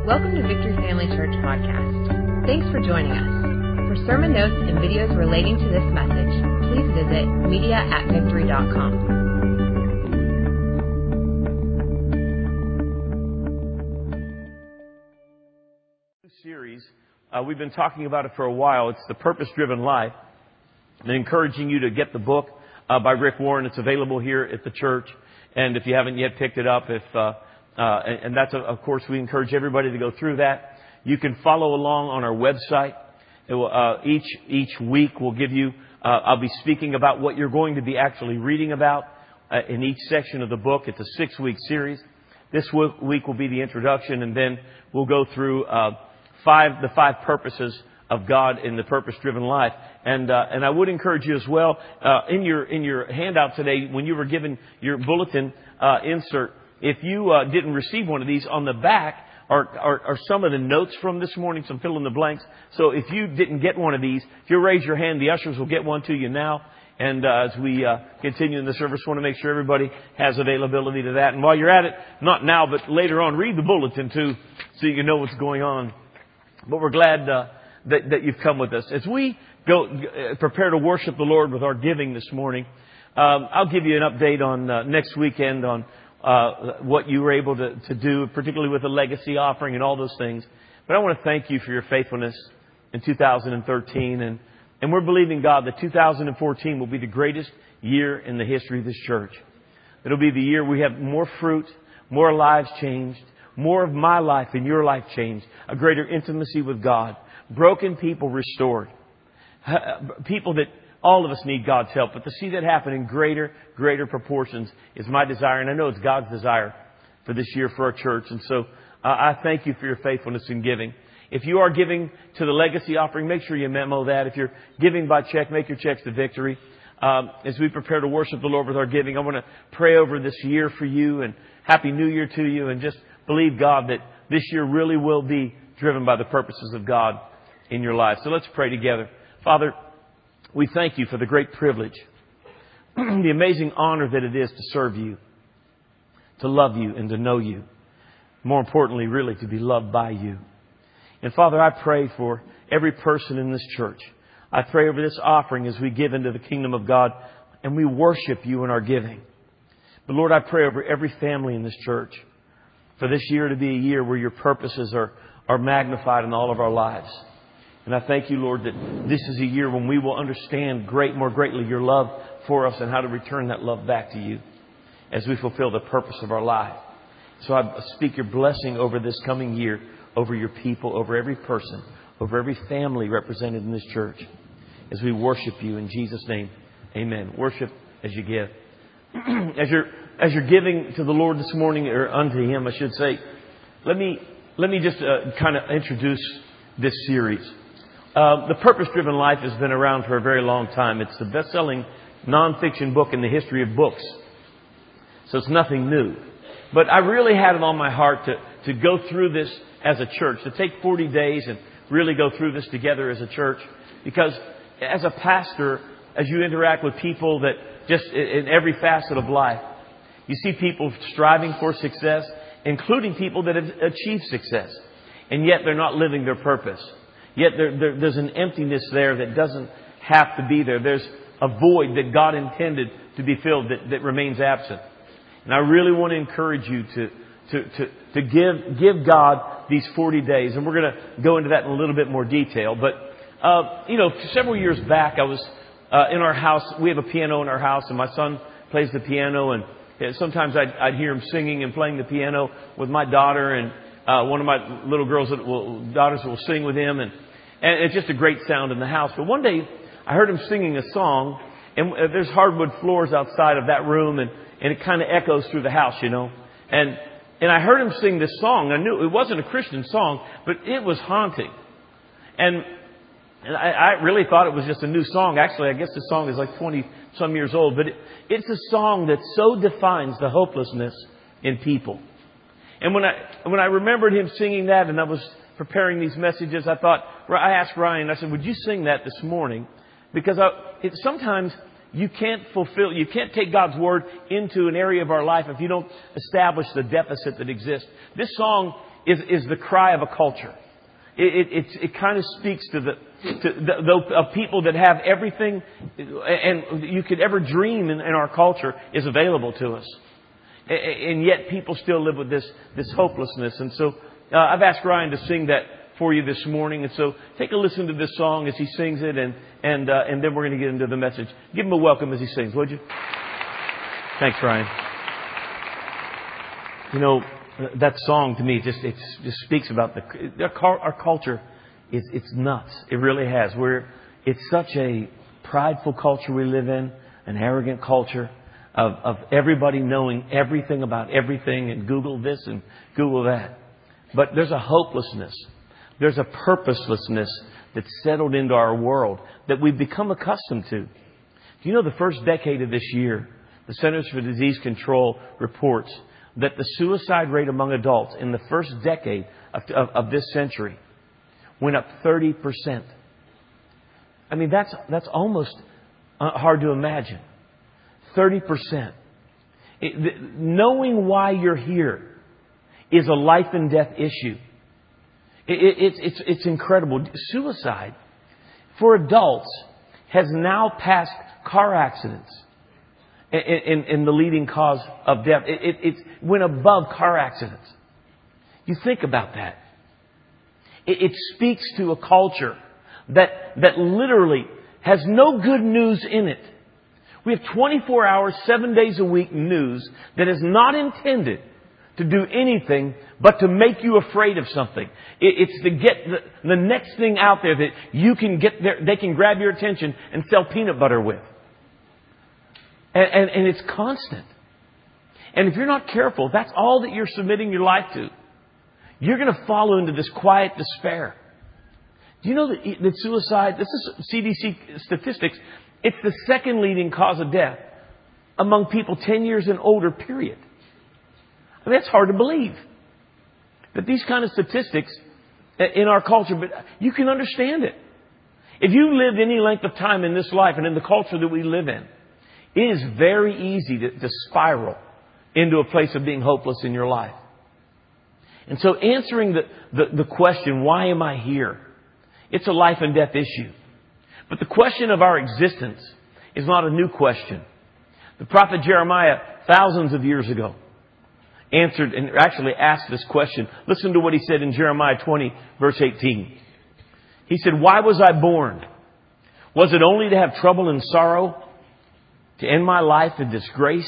Welcome to Victory Family Church Podcast. Thanks for joining us. For sermon notes and videos relating to this message, please visit media@victory.com. Series, we've been talking about it for a while. It's The Purpose-Driven Life. I'm encouraging you to get the book by Rick Warren. It's available here at the church. And if you haven't yet picked it up, and that's, of course, we encourage everybody to go through that. You can follow along on our website. It will, each week we'll give you, I'll be speaking about what you're going to be actually reading about in each section of the book. It's a 6-week series. This week will be the introduction, and then we'll go through the five purposes of God in the purpose-driven life. And I would encourage you as well, in your handout today, when you were given your bulletin insert, if you didn't receive one of these, on the back are some of the notes from this morning, some fill in the blanks. So if you didn't get one of these, if you raise your hand, the ushers will get one to you now. And as we continue in the service, I want to make sure everybody has availability to that. And while you're at it, not now, but later on, read the bulletin too, so you can know what's going on. But we're glad that you've come with us. As we go prepare to worship the Lord with our giving this morning, I'll give you an update on next weekend on what you were able to do, particularly with the legacy offering and all those things. But I want to thank you for your faithfulness in 2013. And we're believing, God, that 2014 will be the greatest year in the history of this church. It'll be the year we have more fruit, more lives changed, more of my life and your life changed, a greater intimacy with God, broken people restored, people that all of us need God's help, but to see that happen in greater proportions is my desire, and I know it's God's desire for this year for our church. And so I thank you for your faithfulness in giving. If you are giving to the legacy offering, make sure you memo that. If you're giving by check, make your checks to Victory. As we prepare to worship the Lord with our giving, I want to pray over this year for you, and Happy New Year to you, and just believe, God, that this year really will be driven by the purposes of God in your life. So let's pray together. Father, we thank you for the great privilege, the amazing honor that it is to serve you, to love you and to know you. More importantly, really, to be loved by you. And Father, I pray for every person in this church. I pray over this offering as we give into the kingdom of God and we worship you in our giving. But Lord, I pray over every family in this church for this year to be a year where your purposes are magnified in all of our lives. And I thank you, Lord, that this is a year when we will understand more greatly your love for us and how to return that love back to you as we fulfill the purpose of our life. So I speak your blessing over this coming year, over your people, over every person, over every family represented in this church as we worship you in Jesus' name. Amen. Worship as you give. As you're giving to the Lord this morning, or unto Him, I should say, let me just kind of introduce this series. The Purpose-Driven Life has been around for a very long time. It's the best-selling nonfiction book in the history of books. So it's nothing new. But I really had it on my heart to go through this as a church, to take 40 days and really go through this together as a church. Because as a pastor, as you interact with people that just in every facet of life, you see people striving for success, including people that have achieved success. And yet they're not living their purpose. Yet there's an emptiness there that doesn't have to be there. There's a void that God intended to be filled that remains absent. And I really want to encourage you to give God these 40 days. And we're going to go into that in a little bit more detail. But, several years back, I was in our house. We have a piano in our house, and my son plays the piano. And sometimes I'd hear him singing and playing the piano with my daughter, and one of my little daughters will sing with him, and it's just a great sound in the house. But one day I heard him singing a song, and there's hardwood floors outside of that room, and it kind of echoes through the house, And I heard him sing this song. I knew it wasn't a Christian song, but it was haunting. And I really thought it was just a new song. Actually, I guess the song is like 20 some years old, but it's a song that so defines the hopelessness in people. And when I remembered him singing that, and I was preparing these messages, I asked Ryan, I said, would you sing that this morning? Because sometimes you can't take God's Word into an area of our life if you don't establish the deficit that exists. This song is the cry of a culture. It kind of speaks to the people that have everything and you could ever dream in our culture is available to us. And yet people still live with this hopelessness. And so I've asked Ryan to sing that for you this morning. And so take a listen to this song as he sings it, and then we're going to get into the message. Give him a welcome as he sings, would you? Thanks, Ryan. You know, that song to me just speaks about our culture. It's nuts. It really has. It's such a prideful culture we live in, an arrogant culture of everybody knowing everything about everything, and Google this and Google that. But there's a hopelessness. There's a purposelessness that's settled into our world that we've become accustomed to. Do you know the first decade of this year, the Centers for Disease Control reports that the suicide rate among adults in the first decade of this century went up 30%. I mean, that's almost hard to imagine. 30%. Knowing why you're here is a life and death issue. It's incredible. Suicide for adults has now passed car accidents in the leading cause of death. It went above car accidents. You think about that. It speaks to a culture that literally has no good news in it. We have 24 hours, 7 days a week news that is not intended to do anything but to make you afraid of something. It's to get the next thing out there that you can get there, they can grab your attention and sell peanut butter with. And it's constant. And if you're not careful, that's all that you're submitting your life to. You're going to fall into this quiet despair. Do you know that suicide, this is CDC statistics, it's the second leading cause of death among people 10 years and older, period. I mean, that's hard to believe. That these kind of statistics in our culture, but you can understand it. If you lived any length of time in this life and in the culture that we live in, it is very easy to spiral into a place of being hopeless in your life. And so answering the question, why am I here? It's a life and death issue. But the question of our existence is not a new question. The prophet Jeremiah, thousands of years ago, answered and actually asked this question. Listen to what he said in Jeremiah 20, verse 18. He said, "Why was I born? Was it only to have trouble and sorrow? To end my life in disgrace?"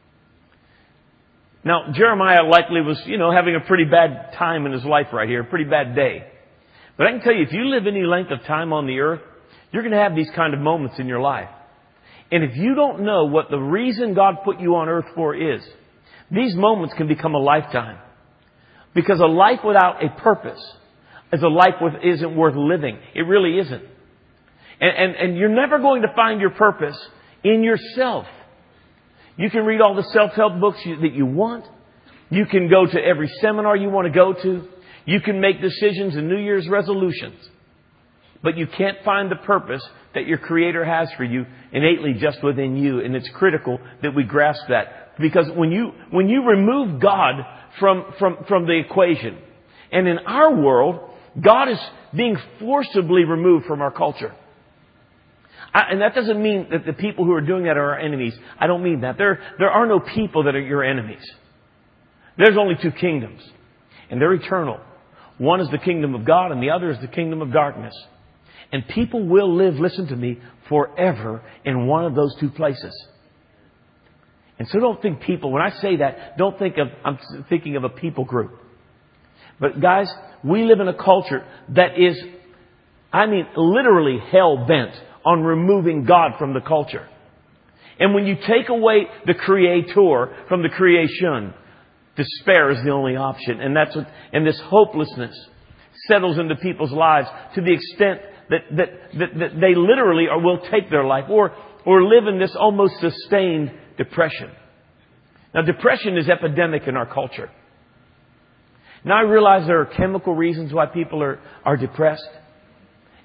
Now, Jeremiah likely was, having a pretty bad time in his life right here, a pretty bad day. But I can tell you, if you live any length of time on the earth, you're going to have these kind of moments in your life. And if you don't know what the reason God put you on earth for is, these moments can become a lifetime. Because a life without a purpose is a life isn't worth living. It really isn't. And you're never going to find your purpose in yourself. You can read all the self-help books that you want. You can go to every seminar you want to go to. You can make decisions and New Year's resolutions. But you can't find the purpose that your Creator has for you innately just within you. And it's critical that we grasp that. Because when you remove God from the equation, and in our world, God is being forcibly removed from our culture. And that doesn't mean that the people who are doing that are our enemies. I don't mean that. There are no people that are your enemies. There's only two kingdoms. And they're eternal. One is the kingdom of God and the other is the kingdom of darkness. And people will live, listen to me, forever in one of those two places. And so don't think people, when I say that, don't think I'm thinking of a people group. But guys, we live in a culture that is, literally hell-bent on removing God from the culture. And when you take away the Creator from the creation, despair is the only option. And and this hopelessness settles into people's lives to the extent that they literally will take their life or live in this almost sustained depression. Now, depression is epidemic in our culture. Now, I realize there are chemical reasons why people are depressed.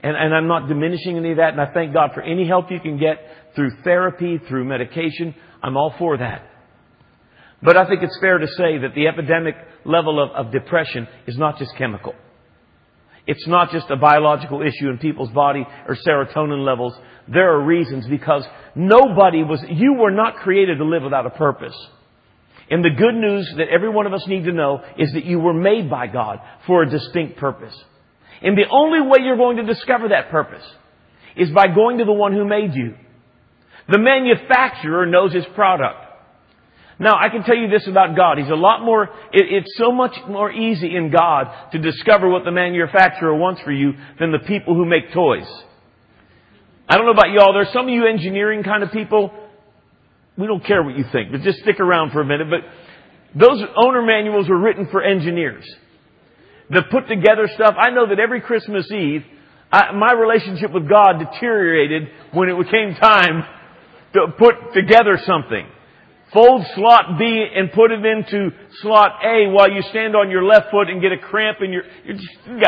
And I'm not diminishing any of that. And I thank God for any help you can get through therapy, through medication. I'm all for that. But I think it's fair to say that the epidemic level of depression is not just chemical. It's not just a biological issue in people's body or serotonin levels. There are reasons, because you were not created to live without a purpose. And the good news that every one of us need to know is that you were made by God for a distinct purpose. And the only way you're going to discover that purpose is by going to the one who made you. The manufacturer knows his product. Now, I can tell you this about God. He's a lot more, it's so much more easy in God to discover what the manufacturer wants for you than the people who make toys. I don't know about y'all. There's some of you engineering kind of people. We don't care what you think, but just stick around for a minute. But those owner manuals were written for engineers that put together stuff. I know that every Christmas Eve, my relationship with God deteriorated when it came time to put together something. Fold slot B and put it into slot A while you stand on your left foot and get a cramp in you're just,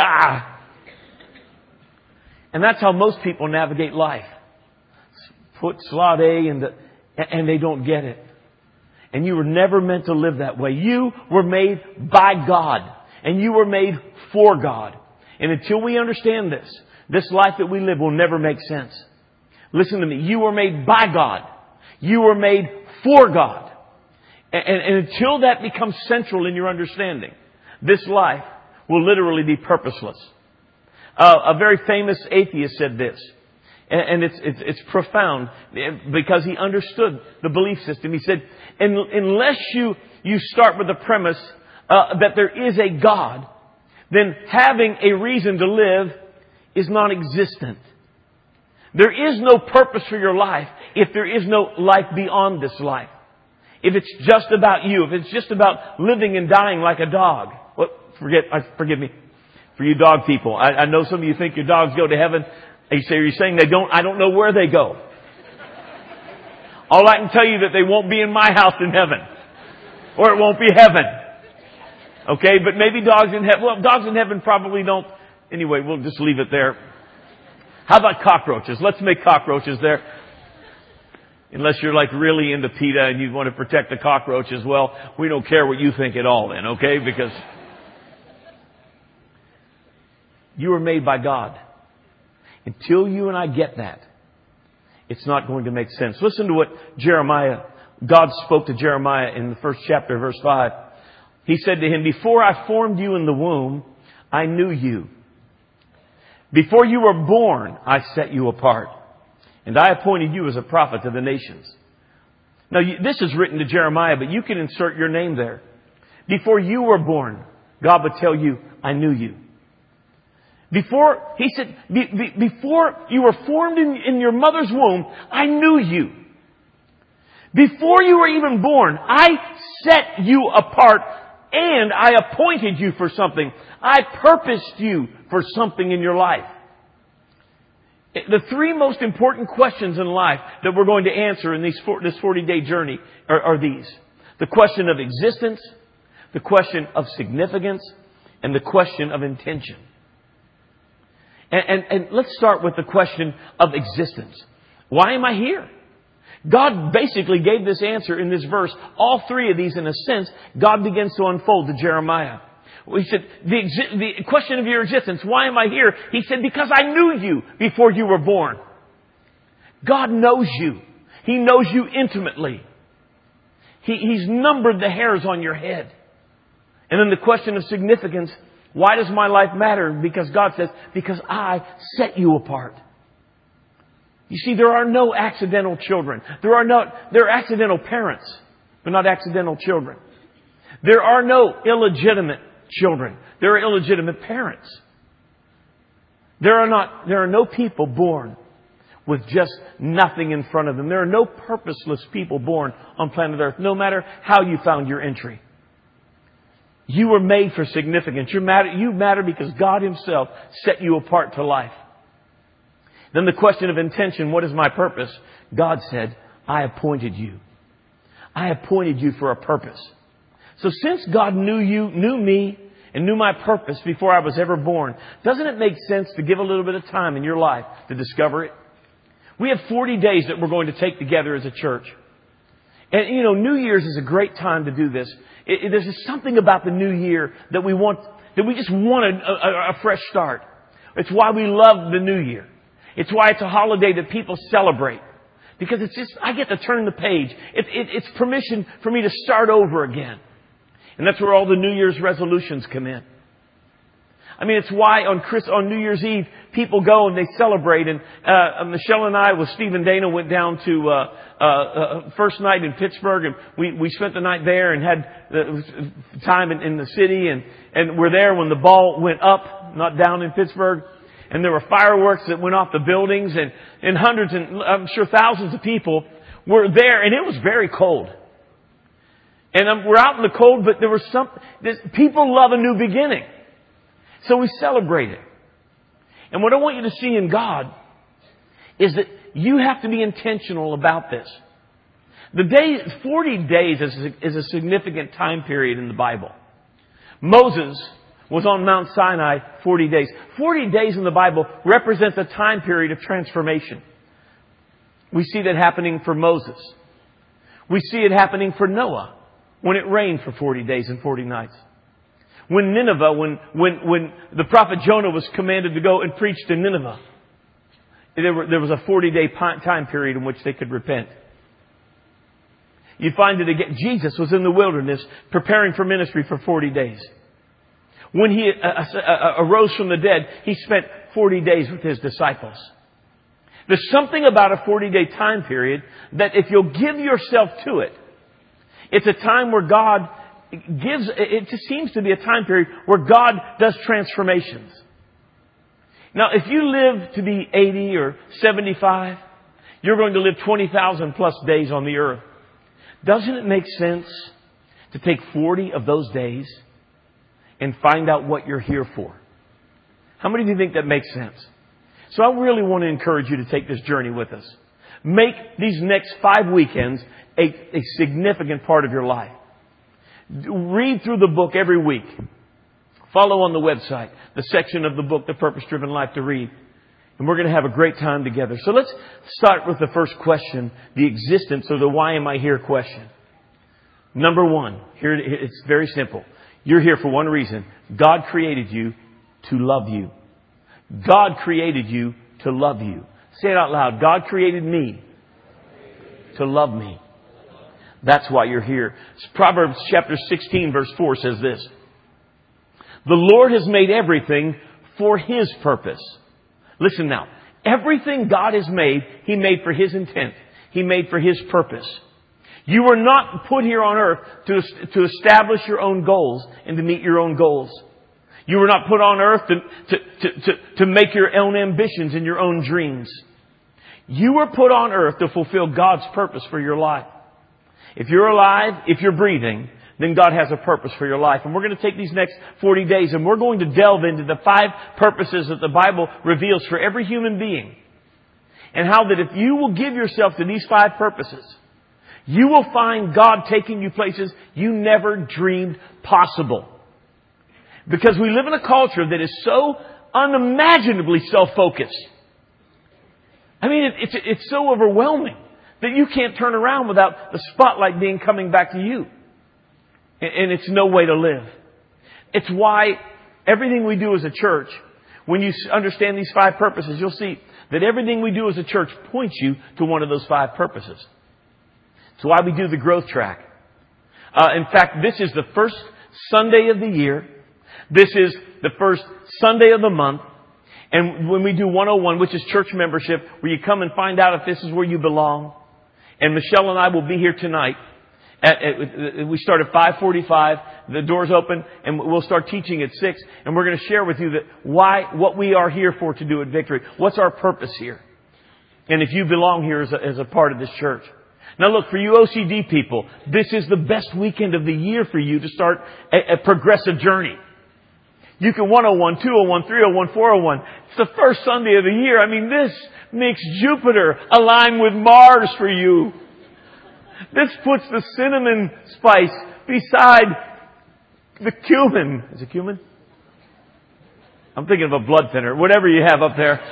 And that's how most people navigate life. Put slot A and they don't get it. And you were never meant to live that way. You were made by God. And you were made for God. And until we understand this life that we live will never make sense. Listen to me. You were made by God. You were made for God. And until that becomes central in your understanding, this life will literally be purposeless. A very famous atheist said this. And it's profound because he understood the belief system. He said, unless you start with the premise that there is a God, then having a reason to live is non-existent. There is no purpose for your life if there is no life beyond this life. If it's just about you, if it's just about living and dying like a dog. Well, forgive me. For you dog people, I know some of you think your dogs go to heaven. You're saying they don't. I don't know where they go. All I can tell you that they won't be in my house in heaven. Or it won't be heaven. Okay, but maybe dogs in heaven. Well, dogs in heaven probably don't. Anyway, we'll just leave it there. How about cockroaches? Let's make cockroaches there. Unless you're like really into PETA and you want to protect the cockroaches, well, we don't care what you think at all then, okay? Because you were made by God. Until you and I get that, it's not going to make sense. Listen to what God spoke to Jeremiah in the first chapter, verse 5. He said to him, before I formed you in the womb, I knew you. Before you were born, I set you apart. And I appointed you as a prophet to the nations. Now, this is written to Jeremiah, but you can insert your name there. Before you were born, God would tell you, I knew you. He said, before you were formed in your mother's womb, I knew you. Before you were even born, I set you apart and I appointed you for something. I purposed you for something in your life. The three most important questions in life that we're going to answer in this 40-day journey are these. The question of existence, the question of significance, and the question of intention. And let's start with the question of existence. Why am I here? God basically gave this answer in this verse. All three of these, in a sense, God begins to unfold to Jeremiah. He said, the question of your existence, why am I here? He said, because I knew you before you were born. God knows you. He knows you intimately. He's numbered the hairs on your head. And then the question of significance, why does my life matter? Because God says, because I set you apart. You see, there are no accidental children. There are accidental parents, but not accidental children. There are no illegitimate children. There are illegitimate parents. There are no people born with just nothing in front of them. There are no purposeless people born on planet Earth, no matter how you found your entry. You were made for significance. You matter because God Himself set you apart to life. Then the question of intention, what is my purpose? God said, I appointed you. I appointed you for a purpose. So since God knew you, knew me, and knew my purpose before I was ever born, doesn't it make sense to give a little bit of time in your life to discover it? We have 40 days that we're going to take together as a church. And, New Year's is a great time to do this. There's just something about the new year that we just want a fresh start. It's why we love the new year. It's why it's a holiday that people celebrate. Because I get to turn the page. It's permission for me to start over again. And that's where all the New Year's resolutions come in. It's why on New Year's Eve, people go and they celebrate. And Michelle and I with Steve and Dana went down to first night in Pittsburgh, and we spent the night there and had time in the city, and we're there when the ball went up, not down in Pittsburgh. And there were fireworks that went off the buildings, and hundreds and I'm sure thousands of people were there, and it was very cold. And we're out in the cold, but there was people love a new beginning. So we celebrate it. And what I want you to see in God is that you have to be intentional about this. 40 days is a significant time period in the Bible. Moses was on Mount Sinai 40 days. 40 days in the Bible represents a time period of transformation. We see that happening for Moses. We see it happening for Noah when it rained for 40 days and 40 nights. When Nineveh, when the prophet Jonah was commanded to go and preach to Nineveh, there was a 40-day time period in which they could repent. You find it again. Jesus was in the wilderness preparing for ministry for 40 days. When he arose from the dead, he spent 40 days with his disciples. There's something about a 40-day time period that if you'll give yourself to it, it's a time where God it just seems to be a time period where God does transformations. Now, if you live to be 80 or 75, you're going to live 20,000 plus days on the earth. Doesn't it make sense to take 40 of those days and find out what you're here for? How many of you think that makes sense? So I really want to encourage you to take this journey with us. Make these next 5 weekends a significant part of your life. Read through the book every week. Follow on the website the section of the book, The Purpose Driven Life, to read. And we're going to have a great time together. So let's start with the first question, the existence or the why am I here question. Number one, here it's very simple. You're here for one reason. God created you to love you. God created you to love you. Say it out loud. God created me to love me. That's why you're here. Proverbs chapter 16 verse 4 says this. The Lord has made everything for His purpose. Listen now. Everything God has made, He made for His intent. He made for His purpose. You were not put here on earth to establish your own goals and to meet your own goals. You were not put on earth to make your own ambitions and your own dreams. You were put on earth to fulfill God's purpose for your life. If you're alive, if you're breathing, then God has a purpose for your life. And we're going to take these next 40 days and we're going to delve into the 5 purposes that the Bible reveals for every human being. And how that if you will give yourself to these 5 purposes, you will find God taking you places you never dreamed possible. Because we live in a culture that is so unimaginably self-focused. It's so overwhelming that you can't turn around without the spotlight coming back to you. And it's no way to live. It's why everything we do as a church, when you understand these 5 purposes, you'll see that everything we do as a church points you to one of those 5 purposes. It's why we do the growth track. In fact, this is the first Sunday of the year. This is the first Sunday of the month. And when we do 101, which is church membership, where you come and find out if this is where you belong. And Michelle and I will be here tonight. We start at 5:45. The doors open, and we'll start teaching at 6. And we're going to share with you what we are here for to do at Victory. What's our purpose here? And if you belong here as a part of this church. Now look, for you OCD people, this is the best weekend of the year for you to start a progressive journey. You can 101, 201, 301, 401. It's the first Sunday of the year. This makes Jupiter align with Mars for you. This puts the cinnamon spice beside The cumin. Is it cumin? I'm thinking of a blood thinner. Whatever you have up there.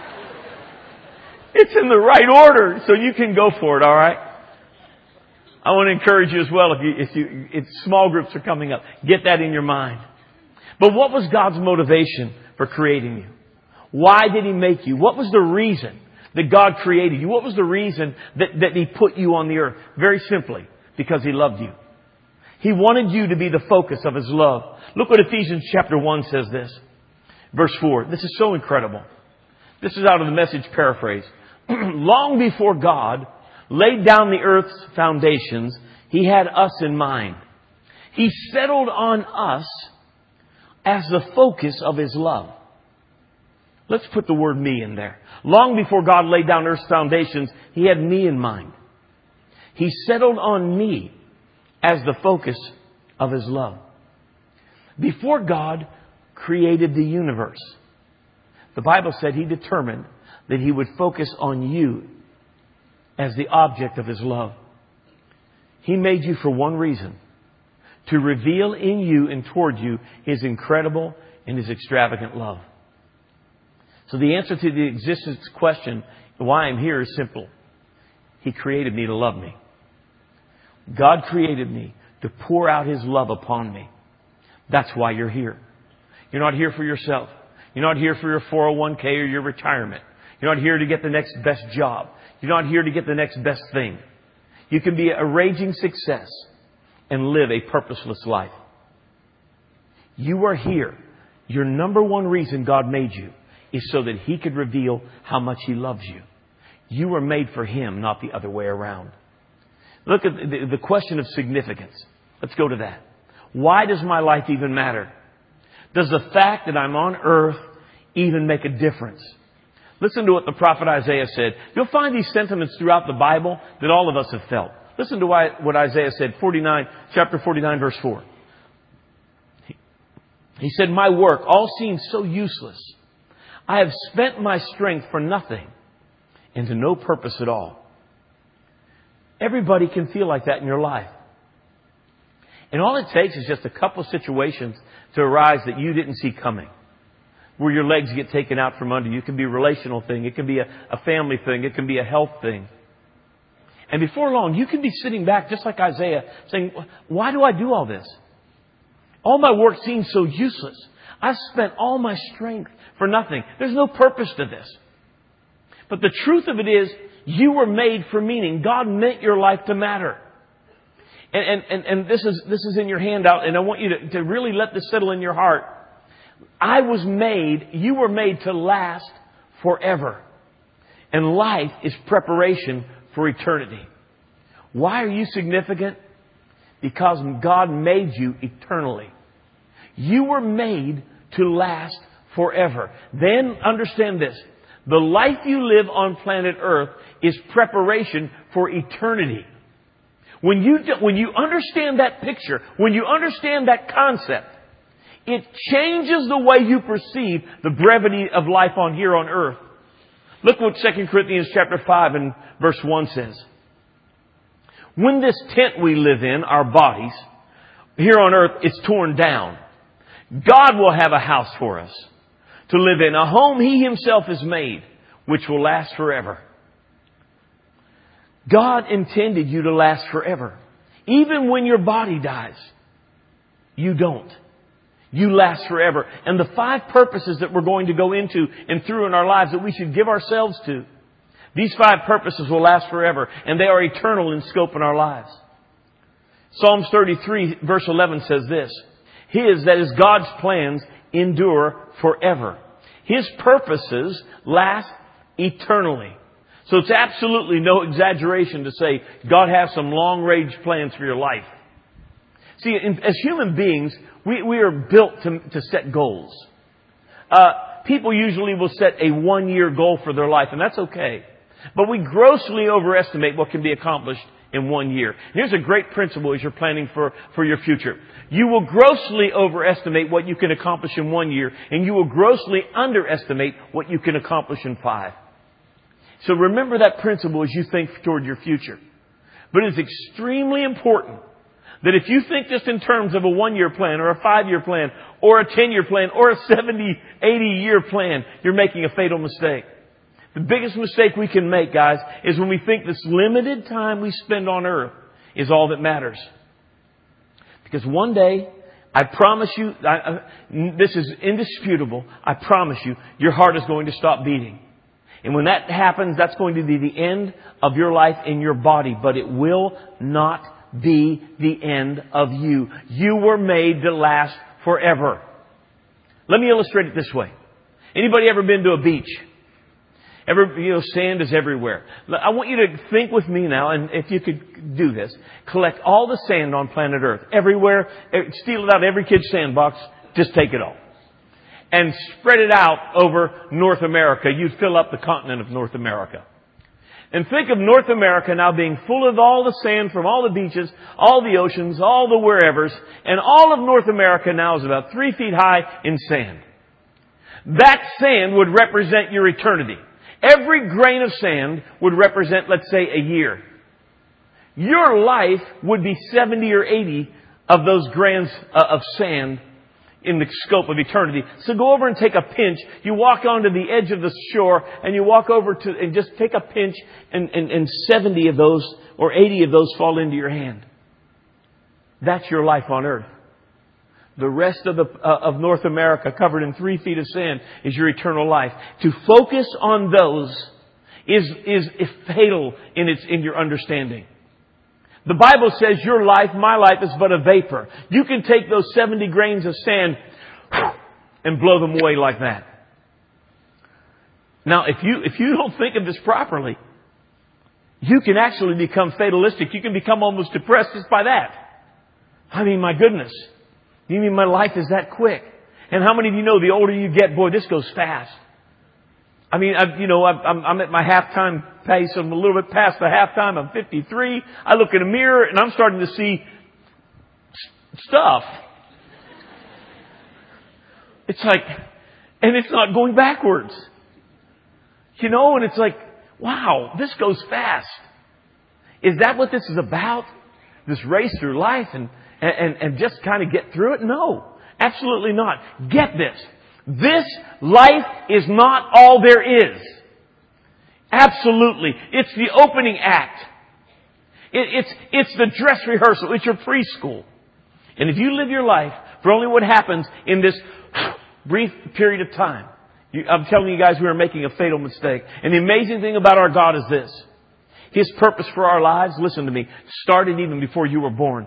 It's in the right order, so you can go for it, all right? I want to encourage you as well, if small groups are coming up, get that in your mind. But what was God's motivation for creating you? Why did He make you? What was the reason that God created you? What was the reason that He put you on the earth? Very simply, because He loved you. He wanted you to be the focus of His love. Look what Ephesians chapter 1 says this. Verse 4. This is so incredible. This is out of the Message paraphrase. Long before God laid down the earth's foundations, He had us in mind. He settled on us as the focus of His love. Let's put the word me in there. Long before God laid down earth's foundations, He had me in mind. He settled on me as the focus of His love. Before God created the universe, the Bible said He determined that He would focus on you as the object of His love. He made you for one reason: to reveal in you and toward you His incredible and His extravagant love. So the answer to the existence question, why I'm here, is simple. He created me to love me. God created me to pour out His love upon me. That's why you're here. You're not here for yourself. You're not here for your 401k or your retirement. You're not here to get the next best job. You're not here to get the next best thing. You can be a raging success and live a purposeless life. You are here. Your number one reason God made you is so that He could reveal how much He loves you. You were made for Him, not the other way around. Look at the question of significance. Let's go to that. Why does my life even matter? Does the fact that I'm on earth even make a difference? Listen to what the prophet Isaiah said. You'll find these sentiments throughout the Bible that all of us have felt. Listen to what Isaiah said, chapter 49, verse 4. He said, my work all seems so useless. I have spent my strength for nothing and to no purpose at all. Everybody can feel like that in your life. And all it takes is just a couple situations to arise that you didn't see coming, where your legs get taken out from under you. It can be a relational thing. It can be a family thing. It can be a health thing. And before long, you can be sitting back just like Isaiah saying, why do I do all this? All my work seems so useless. I've spent all my strength for nothing. There's no purpose to this. But the truth of it is, you were made for meaning. God meant your life to matter. And this is in your handout, and I want you to really let this settle in your heart. You were made to last forever. And life is preparation for eternity. Why are you significant? Because God made you eternally. You were made to last forever. Then understand this. The life you live on planet Earth is preparation for eternity. When you understand that picture, when you understand that concept, it changes the way you perceive the brevity of life here on earth. Look what 2 Corinthians chapter 5 and verse 1 says. When this tent we live in, our bodies, here on earth, is torn down, God will have a house for us to live in, a home He Himself has made, which will last forever. God intended you to last forever. Even when your body dies, you don't. You last forever. And the 5 purposes that we're going to go into and through in our lives that we should give ourselves to, these 5 purposes will last forever, and they are eternal in scope in our lives. Psalms 33 verse 11 says this, that is God's plans, endure forever. His purposes last eternally. So it's absolutely no exaggeration to say God has some long-range plans for your life. See, as human beings, we are built to set goals. People usually will set a 1-year goal for their life, and that's okay. But we grossly overestimate what can be accomplished in 1 year. Here's a great principle as you're planning for your future. You will grossly overestimate what you can accomplish in 1 year, and you will grossly underestimate what you can accomplish in 5. So remember that principle as you think toward your future. But it's extremely important That if you think just in terms of a 1-year plan or a 5-year plan or a 10-year plan or a 70, 80-year plan, you're making a fatal mistake. The biggest mistake we can make, guys, is when we think this limited time we spend on earth is all that matters. Because one day, I promise you, this is indisputable, I promise you, your heart is going to stop beating. And when that happens, that's going to be the end of your life in your body. But it will not be the end of you. You were made to last forever. Let me illustrate it this way. Anybody ever been to a beach? Sand is everywhere. I want you to think with me now, and if you could do this, collect all the sand on planet Earth, everywhere, steal it out of every kid's sandbox, just take it all. And spread it out over North America. You'd fill up the continent of North America. And think of North America now being full of all the sand from all the beaches, all the oceans, all the wherevers, and all of North America now is about 3 feet high in sand. That sand would represent your eternity. Every grain of sand would represent, let's say, a year. Your life would be 70 or 80 of those grains of sand in the scope of eternity. So go over and take a pinch. You walk onto the edge of the shore and you walk over to and just take a pinch and 70 of those or 80 of those fall into your hand. That's your life on earth. The rest of North America covered in 3 feet of sand is your eternal life. To focus on those is fatal in your understanding. The Bible says your life, my life, is but a vapor. You can take those 70 grains of sand and blow them away like that. Now, if you don't think of this properly, you can actually become fatalistic. You can become almost depressed just by that. I mean, my goodness. You mean my life is that quick? And how many of you know the older you get, boy, this goes fast. I mean, I'm at my halftime pace. I'm a little bit past the halftime. I'm 53. I look in a mirror and I'm starting to see stuff. It's like, and it's not going backwards. And it's like, wow, this goes fast. Is that what this is about? This race through life and just kind of get through it? No, absolutely not. Get this. This life is not all there is. Absolutely. It's the opening act. It's the dress rehearsal. It's your preschool. And if you live your life for only what happens in this brief period of time, I'm telling you guys, we are making a fatal mistake. And the amazing thing about our God is this. His purpose for our lives, listen to me, started even before you were born.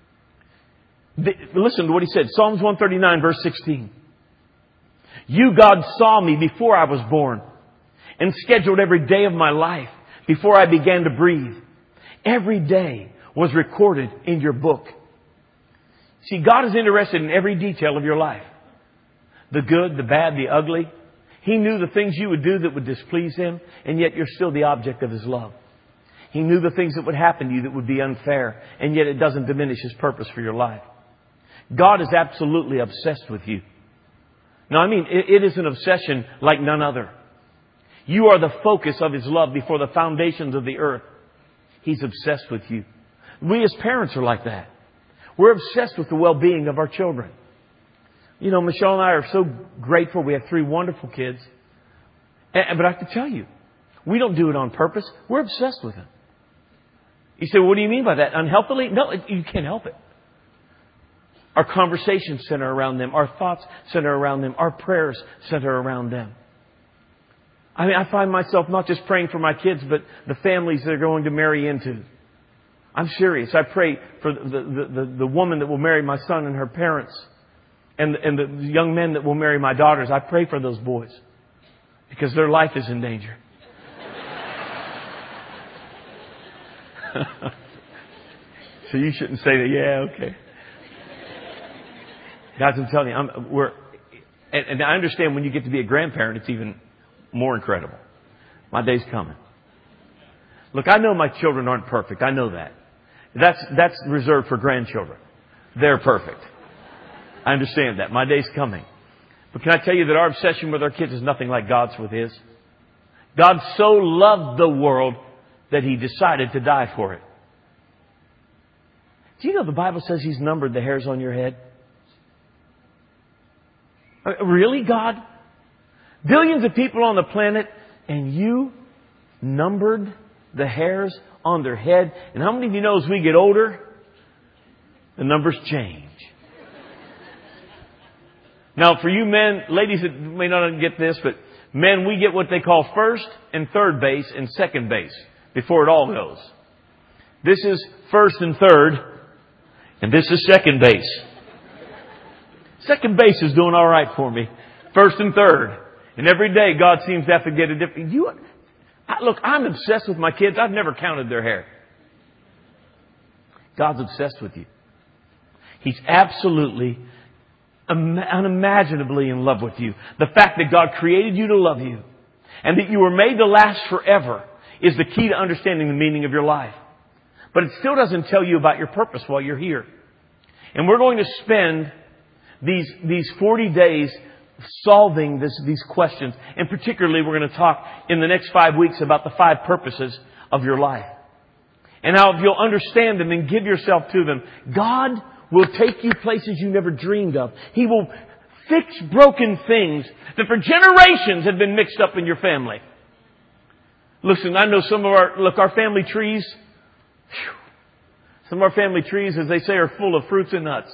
Listen to what he said. Psalms 139, verse 16. You, God, saw me before I was born and scheduled every day of my life before I began to breathe. Every day was recorded in your book. See, God is interested in every detail of your life. The good, the bad, the ugly. He knew the things you would do that would displease Him, and yet you're still the object of His love. He knew the things that would happen to you that would be unfair, and yet it doesn't diminish His purpose for your life. God is absolutely obsessed with you. Now, I mean, it is an obsession like none other. You are the focus of His love before the foundations of the earth. He's obsessed with you. We as parents are like that. We're obsessed with the well-being of our children. Michelle and I are so grateful. We have 3 wonderful kids. But I have to tell you, we don't do it on purpose. We're obsessed with them. You say, well, what do you mean by that? Unhealthily? No, you can't help it. Our conversations center around them. Our thoughts center around them. Our prayers center around them. I mean, I find myself not just praying for my kids, but the families they're going to marry into. I'm serious. I pray for the woman that will marry my son and her parents, and the young men that will marry my daughters. I pray for those boys because their life is in danger. So you shouldn't say that. Yeah, okay. Guys, I'm telling you, and I understand when you get to be a grandparent, it's even more incredible. My day's coming. Look, I know my children aren't perfect. I know that. That's reserved for grandchildren. They're perfect. I understand that. My day's coming. But can I tell you that our obsession with our kids is nothing like God's with His? God so loved the world that He decided to die for it. Do you know the Bible says He's numbered the hairs on your head? Really, God? Billions of people on the planet, and you numbered the hairs on their head. And how many of you know as we get older, the numbers change? Now, for you men, ladies that may not get this, but men, we get what they call first and third base and second base before it all goes. This is first and third, and this is second base. Second base is doing all right for me. First and third. And every day God seems to have to get a different... Look, I'm obsessed with my kids. I've never counted their hair. God's obsessed with you. He's absolutely, unimaginably in love with you. The fact that God created you to love you and that you were made to last forever is the key to understanding the meaning of your life. But it still doesn't tell you about your purpose while you're here. And we're going to spend these 40 days solving these questions. And particularly, we're going to talk in the next 5 weeks about the 5 purposes of your life. And how if you'll understand them and give yourself to them, God will take you places you never dreamed of. He will fix broken things that for generations have been mixed up in your family. Listen, I know some of our family trees, some of our family trees, as they say, are full of fruits and nuts.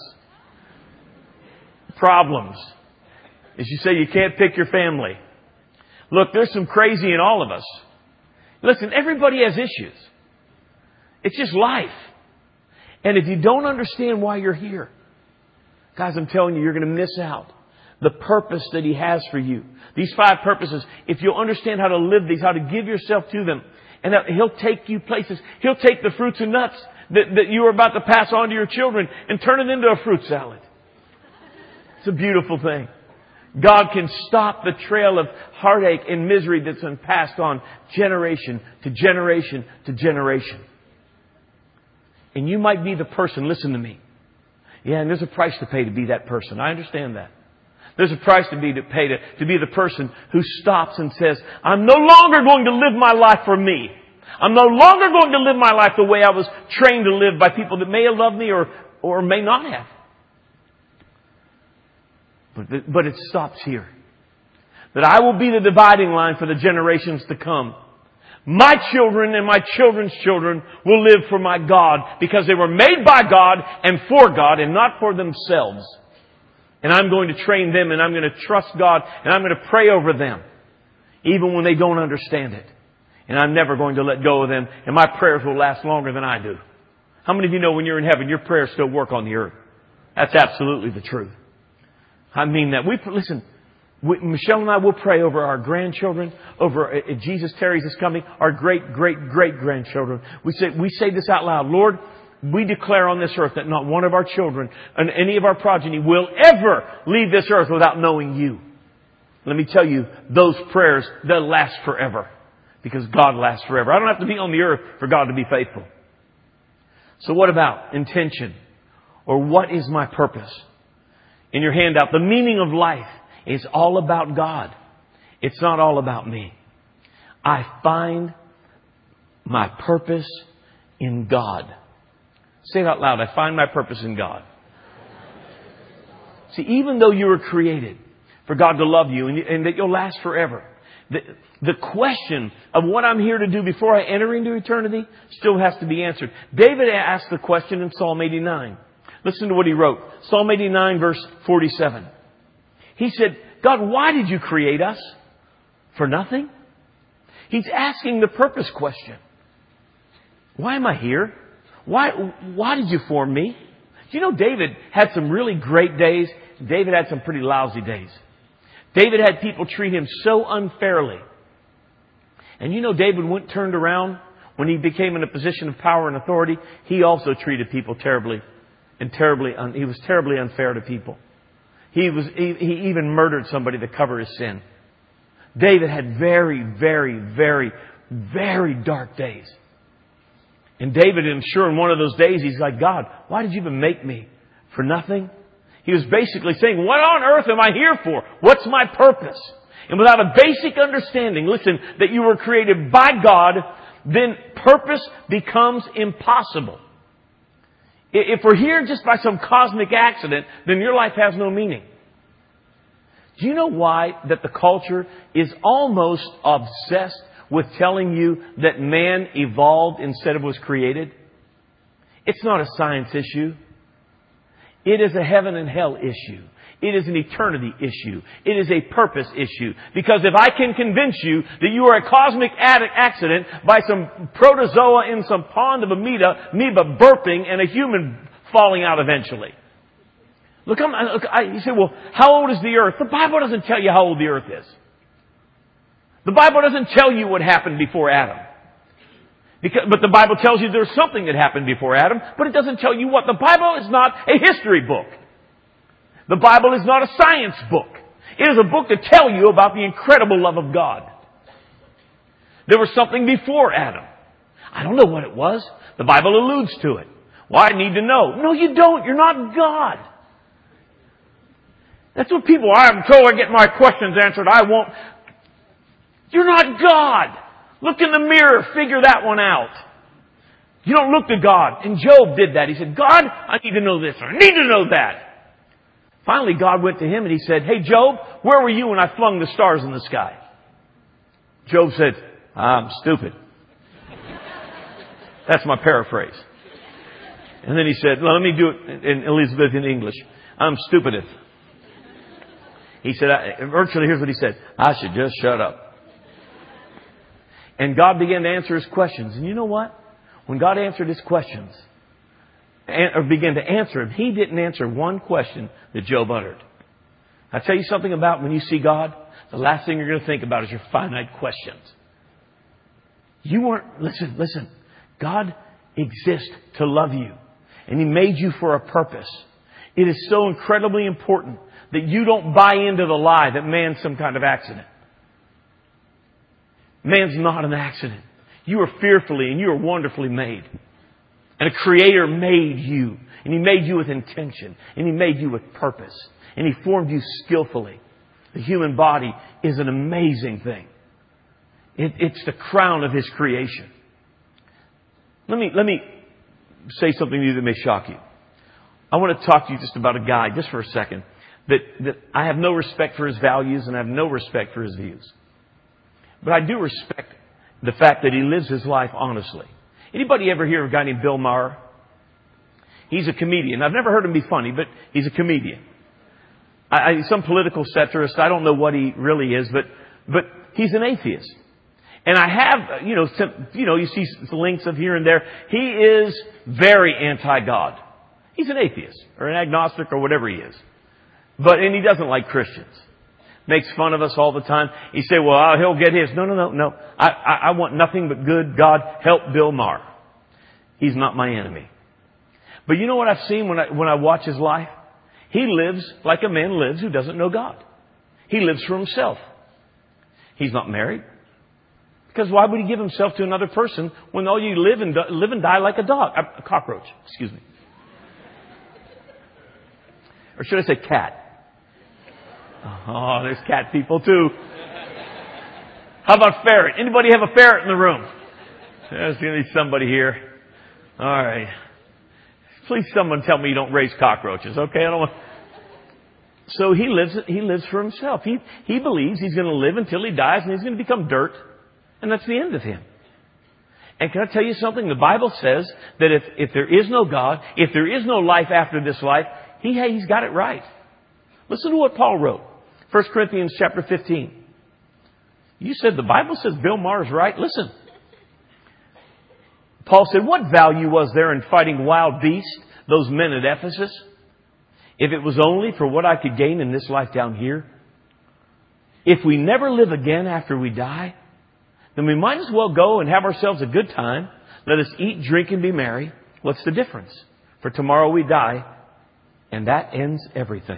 Problems. As you say, you can't pick your family. Look, there's some crazy in all of us. Listen, everybody has issues. It's just life. And if you don't understand why you're here, guys, I'm telling you, you're going to miss out the purpose that He has for you. These 5 purposes, if you'll understand how to live these, how to give yourself to them, and that He'll take you places. He'll take the fruits and nuts that you are about to pass on to your children and turn it into a fruit salad. It's a beautiful thing. God can stop the trail of heartache and misery that's been passed on generation to generation to generation. And you might be the person, listen to me. Yeah, and there's a price to pay to be that person. I understand that. There's a price to pay to be the person who stops and says, I'm no longer going to live my life for me. I'm no longer going to live my life the way I was trained to live by people that may have loved me or may not have. But it stops here. That I will be the dividing line for the generations to come. My children and my children's children will live for my God because they were made by God and for God and not for themselves. And I'm going to train them and I'm going to trust God and I'm going to pray over them even when they don't understand it. And I'm never going to let go of them and my prayers will last longer than I do. How many of you know when you're in heaven, your prayers still work on the earth? That's absolutely the truth. I mean that. Michelle and I will pray over our grandchildren, over Jesus tarries is coming, our great-great-great-grandchildren. We say this out loud. Lord, we declare on this earth that not one of our children and any of our progeny will ever leave this earth without knowing You. Let me tell you, those prayers, they'll last forever. Because God lasts forever. I don't have to be on the earth for God to be faithful. So what about intention? Or what is my purpose? In your handout, the meaning of life is all about God. It's not all about me. I find my purpose in God. Say it out loud. I find my purpose in God. See, even though you were created for God to love you and that you'll last forever, the question of what I'm here to do before I enter into eternity still has to be answered. David asked the question in Psalm 89. Listen to what he wrote. Psalm 89 verse 47. He said, God, why did You create us? For nothing? He's asking the purpose question. Why am I here? Why did You form me? Do you know David had some really great days? David had some pretty lousy days. David had people treat him so unfairly. And you know David turned around when he became in a position of power and authority. He also treated people terribly. He was terribly unfair to people. He even murdered somebody to cover his sin. David had very, very, very, very dark days. And David, I'm sure in one of those days, he's like, God, why did You even make me? For nothing? He was basically saying, what on earth am I here for? What's my purpose? And without a basic understanding, listen, that you were created by God, then purpose becomes impossible. If we're here just by some cosmic accident, then your life has no meaning. Do you know why that the culture is almost obsessed with telling you that man evolved instead of was created? It's not a science issue. It is a heaven and hell issue. It is an eternity issue. It is a purpose issue. Because if I can convince you that you are a cosmic accident by some protozoa in some pond of amoeba burping and a human falling out eventually. You say, well, how old is the earth? The Bible doesn't tell you how old the earth is. The Bible doesn't tell you what happened before Adam. But the Bible tells you there's something that happened before Adam, but it doesn't tell you what. The Bible is not a history book. The Bible is not a science book. It is a book to tell you about the incredible love of God. There was something before Adam. I don't know what it was. The Bible alludes to it. Well, I need to know. No, you don't. You're not God. That's what people are. I'm told I get my questions answered. I won't. You're not God. Look in the mirror. Figure that one out. You don't look to God. And Job did that. He said, God, I need to know this or I need to know that. Finally, God went to him and he said, hey, Job, where were you when I flung the stars in the sky? Job said, I'm stupid. That's my paraphrase. And then he said, well, let me do it in Elizabethan English. I'm stupideth. He said, virtually, here's what he said. I should just shut up. And God began to answer his questions. And you know what? When God answered his questions, or began to answer him, he didn't answer one question that Job uttered. I'll tell you something about when you see God, the last thing you're going to think about is your finite questions. Listen. God exists to love you. And He made you for a purpose. It is so incredibly important that you don't buy into the lie that man's some kind of accident. Man's not an accident. You are fearfully and you are wonderfully made. And a Creator made you. And He made you with intention. And He made you with purpose. And He formed you skillfully. The human body is an amazing thing. It's the crown of His creation. Let me say something to you that may shock you. I want to talk to you just about a guy, just for a second, that I have no respect for his values and I have no respect for his views. But I do respect the fact that he lives his life honestly. Anybody ever hear of a guy named Bill Maher? He's a comedian. I've never heard him be funny, but he's a comedian. Some political satirist. I don't know what he really is, but he's an atheist. And I have, you see links of here and there. He is very anti-God. He's an atheist or an agnostic or whatever he is. And he doesn't like Christians. Makes fun of us all the time. He say, well, he'll get his. No. I want nothing but good. God, help Bill Maher. He's not my enemy. But you know what I've seen when I watch his life? He lives like a man lives who doesn't know God. He lives for himself. He's not married. Because why would he give himself to another person when all you live and die like a cockroach, excuse me. Or should I say cat? Oh, there's cat people too. How about ferret? Anybody have a ferret in the room? There's going to be somebody here. All right. Please someone tell me you don't raise cockroaches, okay? I don't want... So he lives for himself. He believes he's going to live until he dies and he's going to become dirt. And that's the end of him. And can I tell you something? The Bible says that if there is no God, if there is no life after this life, he's got it right. Listen to what Paul wrote. 1 Corinthians chapter 15. You said the Bible says Bill Maher's right. Listen. Paul said, what value was there in fighting wild beasts, those men at Ephesus, if it was only for what I could gain in this life down here? If we never live again after we die, then we might as well go and have ourselves a good time. Let us eat, drink, and be merry. What's the difference? For tomorrow we die, and that ends everything.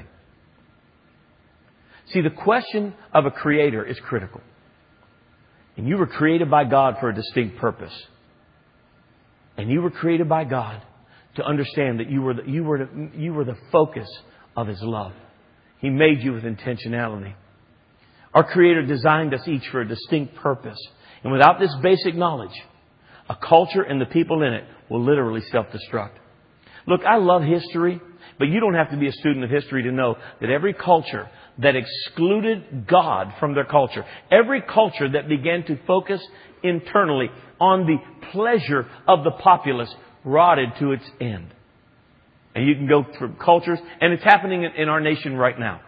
See, the question of a creator is critical. And you were created by God for a distinct purpose. And you were created by God to understand that you were the focus of His love. He made you with intentionality. Our Creator designed us each for a distinct purpose. And without this basic knowledge, a culture and the people in it will literally self-destruct. Look, I love history, but you don't have to be a student of history to know that every culture that excluded God from their culture, every culture that began to focus internally on the pleasure of the populace, rotted to its end. And you can go through cultures, and it's happening in our nation right now.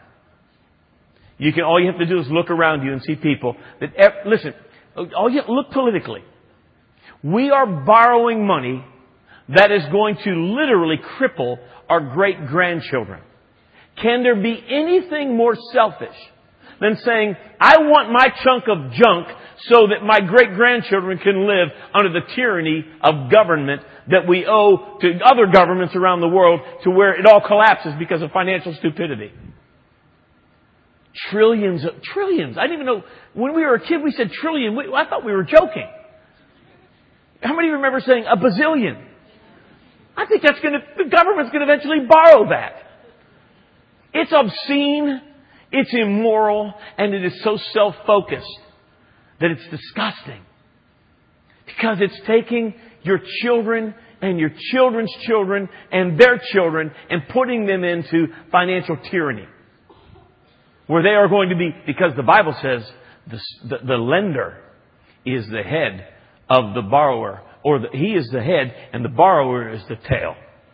All you have to do is look around you and see people that, listen, look politically. We are borrowing money that is going to literally cripple our great-grandchildren. Can there be anything more selfish than saying, I want my chunk of junk so that my great-grandchildren can live under the tyranny of government that we owe to other governments around the world, to where it all collapses because of financial stupidity? Trillions. I didn't even know. When we were a kid, we said trillion. I thought we were joking. How many remember saying a bazillion? I think the government's going to eventually borrow that. It's obscene, it's immoral, and it is so self-focused that it's disgusting. Because it's taking your children and your children's children and their children and putting them into financial tyranny. Where they are going to be, because the Bible says the lender is the head of the borrower. He is the head and the borrower is the tail.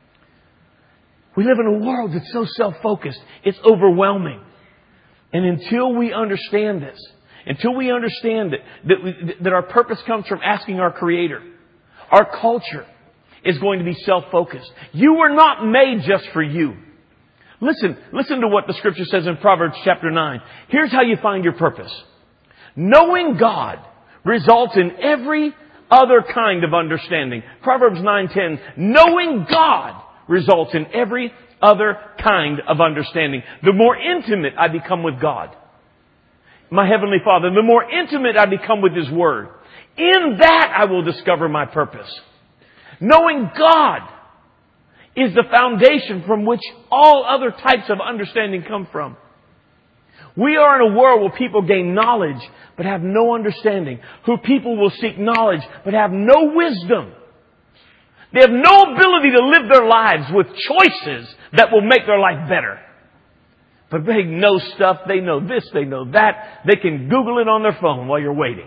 We live in a world that's so self-focused. It's overwhelming. And until we understand this, until we understand that our purpose comes from asking our Creator, our culture is going to be self-focused. You were not made just for you. Listen to what the Scripture says in Proverbs chapter 9. Here's how you find your purpose. Knowing God results in every other kind of understanding. Proverbs 9:10. Knowing God results in every other kind of understanding. The more intimate I become with God, my Heavenly Father, the more intimate I become with His Word, in that I will discover my purpose. Knowing God is the foundation from which all other types of understanding come from. We are in a world where people gain knowledge but have no understanding. Who people will seek knowledge but have no wisdom. They have no ability to live their lives with choices that will make their life better. But they know stuff. They know this. They know that. They can Google it on their phone while you're waiting.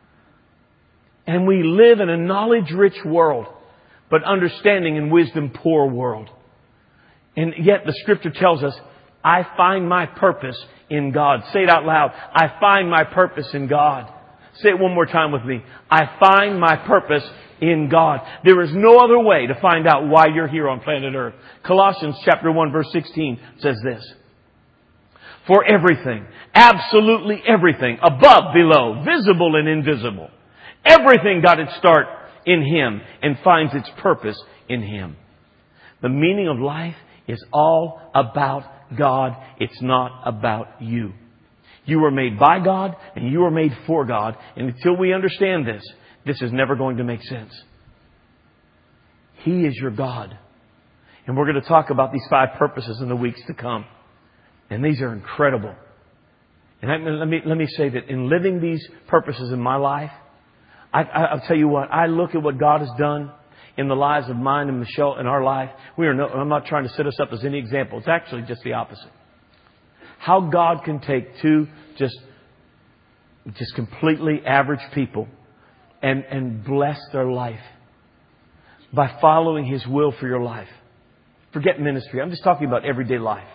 And we live in a knowledge-rich world, but understanding and wisdom poor world. And yet the Scripture tells us, I find my purpose in God. Say it out loud. I find my purpose in God. Say it one more time with me. I find my purpose in God. There is no other way to find out why you're here on planet Earth. Colossians chapter 1 verse 16 says this. For everything, absolutely everything, above, below, visible and invisible, everything got its start in Him and finds its purpose in Him. The meaning of life is all about God. It's not about you. You were made by God and you were made for God. And until we understand this, this is never going to make sense. He is your God. And we're going to talk about these 5 purposes in the weeks to come. And these are incredible. And let me say that in living these purposes in my life, I'll tell you what, I look at what God has done in the lives of mine and Michelle in our life. I'm not trying to set us up as any example. It's actually just the opposite. How God can take 2 just completely average people and bless their life by following His will for your life. Forget ministry. I'm just talking about everyday life.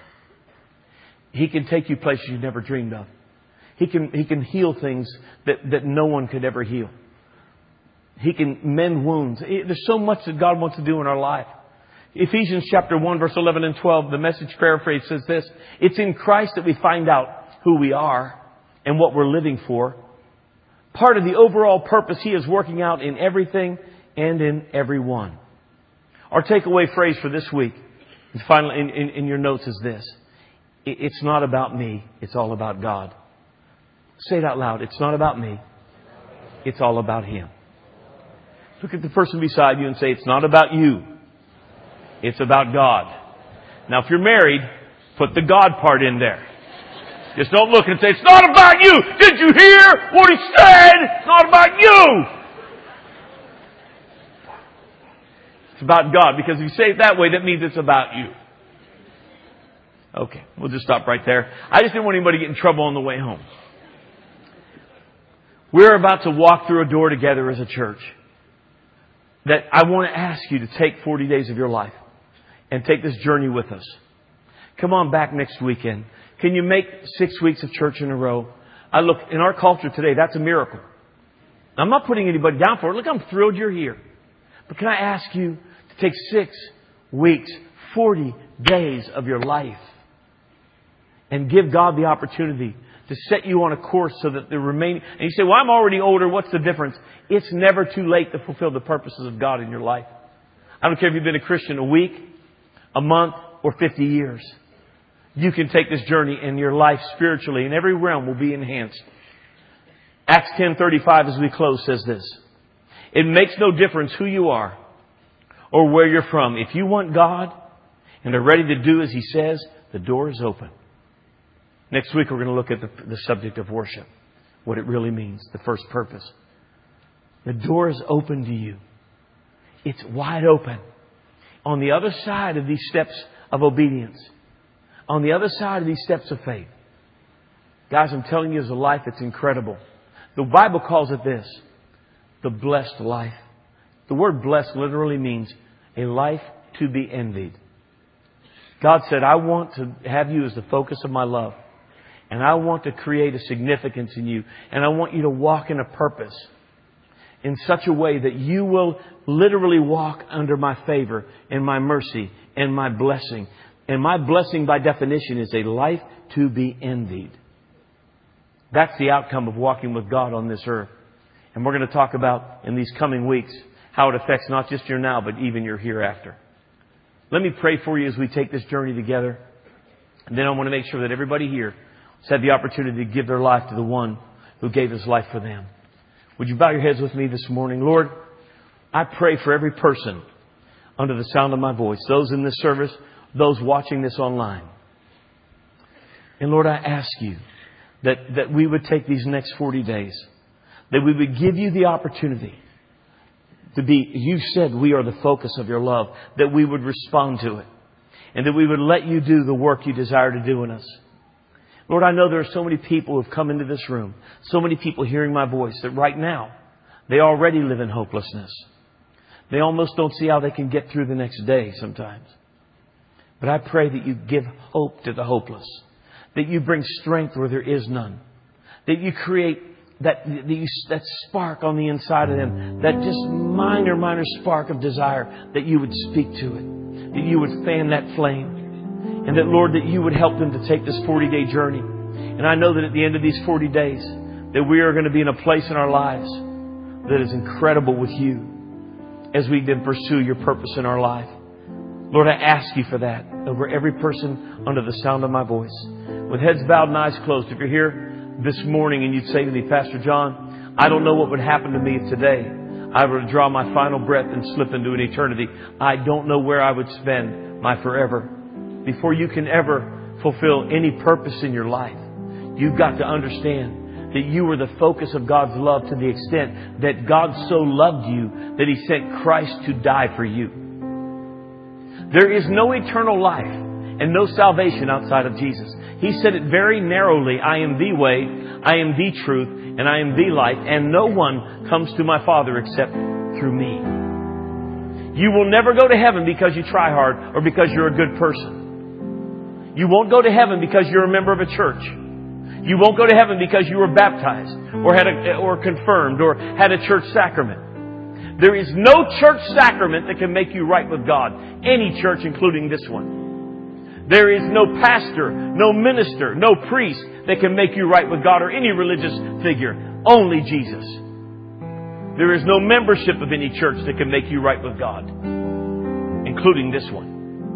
He can take you places you never dreamed of. He can heal things that no one could ever heal. He can mend wounds. There's so much that God wants to do in our life. Ephesians chapter 1 verse 11 and 12, the Message paraphrase says this. It's in Christ that we find out who we are and what we're living for. Part of the overall purpose He is working out in everything and in everyone. Our takeaway phrase for this week, and finally in your notes, is this. It's not about me. It's all about God. Say it out loud. It's not about me. It's all about Him. Look at the person beside you and say, it's not about you. It's about God. Now, if you're married, put the God part in there. Just don't look and say, it's not about you. Did you hear what he said? It's not about you. It's about God. Because if you say it that way, that means it's about you. Okay, we'll just stop right there. I just didn't want anybody to get in trouble on the way home. We're about to walk through a door together as a church that I want to ask you to take 40 days of your life and take this journey with us. Come on back next weekend. Can you make 6 weeks of church in a row? Look, in our culture today, that's a miracle. I'm not putting anybody down for it. Look, I'm thrilled you're here. But can I ask you to take 6 weeks, 40 days of your life and give God the opportunity to set you on a course so that the remaining... And you say, well, I'm already older. What's the difference? It's never too late to fulfill the purposes of God in your life. I don't care if you've been a Christian a week, a month, or 50 years. You can take this journey and your life spiritually in every realm will be enhanced. Acts 10:35 as we close says this. It makes no difference who you are or where you're from. If you want God and are ready to do as He says, the door is open. Next week we're going to look at the subject of worship. What it really means. The first purpose. The door is open to you. It's wide open. On the other side of these steps of obedience. On the other side of these steps of faith. Guys, I'm telling you, it's a life that's incredible. The Bible calls it this. The blessed life. The word blessed literally means a life to be envied. God said, I want to have you as the focus of my love. And I want to create a significance in you. And I want you to walk in a purpose in such a way that you will literally walk under my favor and my mercy and my blessing. And my blessing by definition is a life to be envied. That's the outcome of walking with God on this earth. And we're going to talk about in these coming weeks how it affects not just your now, but even your hereafter. Let me pray for you as we take this journey together. And then I want to make sure that everybody here has had the opportunity to give their life to the one who gave His life for them. Would you bow your heads with me this morning? Lord, I pray for every person under the sound of my voice. Those in this service, those watching this online. And Lord, I ask you that we would take these next 40 days. That we would give you the opportunity to be, you said we are the focus of your love. That we would respond to it. And that we would let you do the work you desire to do in us. Lord, I know there are so many people who have come into this room. So many people hearing my voice that right now they already live in hopelessness. They almost don't see how they can get through the next day sometimes. But I pray that you give hope to the hopeless. That you bring strength where there is none. That you create that spark on the inside of them. That just minor spark of desire. That you would speak to it. That you would fan that flame. And that, Lord, that you would help them to take this 40-day journey. And I know that at the end of these 40 days, that we are going to be in a place in our lives that is incredible with you as we then pursue your purpose in our life. Lord, I ask you for that over every person under the sound of my voice. With heads bowed and eyes closed, if you're here this morning and you'd say to me, Pastor John, I don't know what would happen to me if today I were to draw my final breath and slip into an eternity. I don't know where I would spend my forever. Before you can ever fulfill any purpose in your life, you've got to understand that you were the focus of God's love to the extent that God so loved you that He sent Christ to die for you. There is no eternal life and no salvation outside of Jesus. He said it very narrowly, I am the way, I am the truth, and I am the life, and no one comes to my Father except through me. You will never go to heaven because you try hard or because you're a good person. You won't go to heaven because you're a member of a church. You won't go to heaven because you were baptized or confirmed or had a church sacrament. There is no church sacrament that can make you right with God. Any church, including this one. There is no pastor, no minister, no priest that can make you right with God or any religious figure. Only Jesus. There is no membership of any church that can make you right with God, including this one.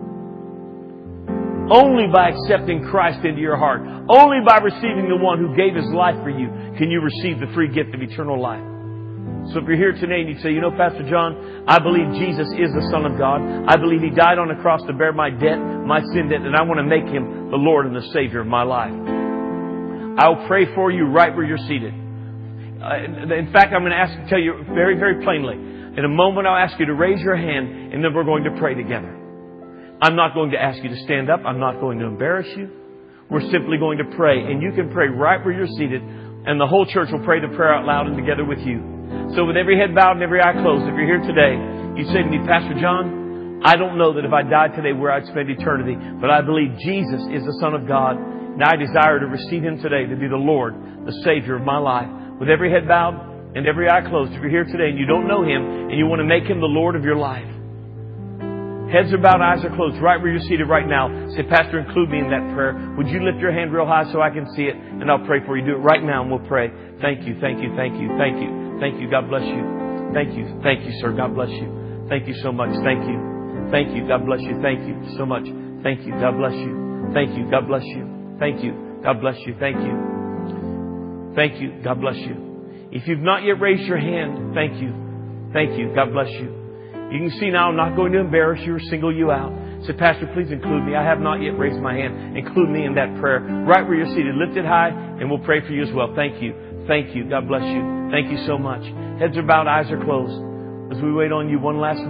Only by accepting Christ into your heart, only by receiving the one who gave His life for you, can you receive the free gift of eternal life. So if you're here today and you say, you know, Pastor John, I believe Jesus is the Son of God. I believe He died on the cross to bear my debt, my sin debt, and I want to make Him the Lord and the Savior of my life. I'll pray for you right where you're seated. In fact, I'm going to tell you very, very plainly, In a moment, I'll ask you to raise your hand, and then we're going to pray together. I'm not going to ask you to stand up. I'm not going to embarrass you. We're simply going to pray, and you can pray right where you're seated, and the whole church will pray the prayer out loud and together with you. So with every head bowed and every eye closed, if you're here today, you say to me, Pastor John, I don't know that if I died today where I'd spend eternity, but I believe Jesus is the Son of God, and I desire to receive Him today to be the Lord, the Savior of my life. With every head bowed and every eye closed, if you're here today and you don't know Him and you want to make Him the Lord of your life, heads are bowed, eyes are closed, right where you're seated right now. Say, Pastor, include me in that prayer. Would you lift your hand real high so I can see it? And I'll pray for you. Do it right now and we'll pray. Thank you, thank you, thank you, thank you. Thank you. God bless you. Thank you. Thank you, sir. God bless you. Thank you so much. Thank you. Thank you. God bless you. Thank you so much. Thank you. God bless you. Thank you. God bless you. Thank you. God bless you. Thank you. Thank you. God bless you. If you've not yet raised your hand, thank you. Thank you. God bless you. You can see now I'm not going to embarrass you or single you out. Say, Pastor, please include me. I have not yet raised my hand. Include me in that prayer. Right where you're seated. Lift it high and we'll pray for you as well. Thank you. Thank you. God bless you. Thank you so much. Heads are bowed, eyes are closed. As we wait on you one last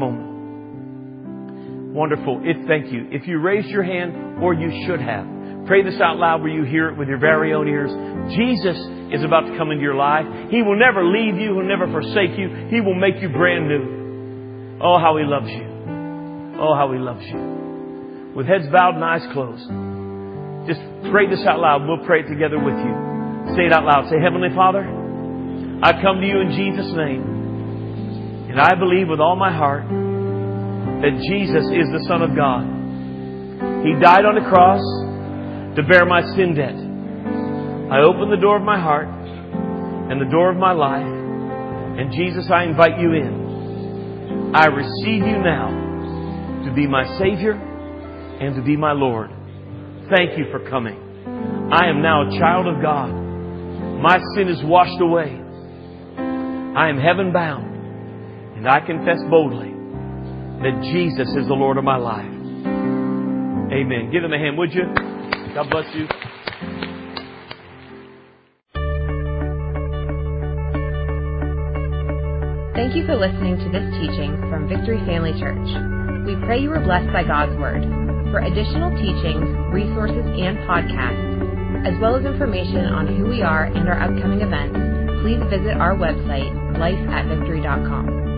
moment. Wonderful. Thank you. If you raised your hand, or you should have, pray this out loud where you hear it with your very own ears. Jesus is about to come into your life. He will never leave you. He'll never forsake you. He will make you brand new. Oh, how He loves you. Oh, how He loves you. With heads bowed and eyes closed, just pray this out loud. We'll pray it together with you. Say it out loud. Say, Heavenly Father, I come to you in Jesus' name. And I believe with all my heart that Jesus is the Son of God. He died on the cross to bear my sin debt. I open the door of my heart and the door of my life. And Jesus, I invite you in. I receive you now to be my Savior and to be my Lord. Thank you for coming. I am now a child of God. My sin is washed away. I am heaven bound. And I confess boldly that Jesus is the Lord of my life. Amen. Give Him a hand, would you? God bless you. Thank you for listening to this teaching from Victory Family Church. We pray you were blessed by God's Word. For additional teachings, resources, and podcasts, as well as information on who we are and our upcoming events, please visit our website, lifeatvictory.com.